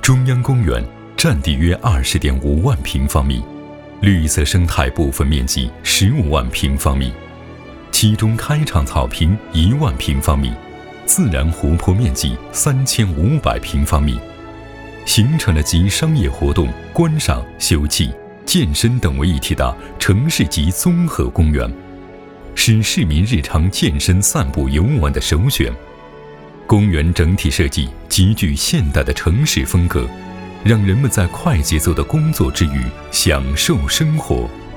中央公园占地约20.5万平方米，绿色生态部分面积15万平方米，其中开场草坪1万平方米，自然湖泊面积3500平方米，形成了集商业活动、观赏、休憩、健身等为一体的城市级综合公园，是市民日常健身、散步、游玩的首选。公园整体设计极具现代的城市风格，让人们在快节奏的工作之余享受生活。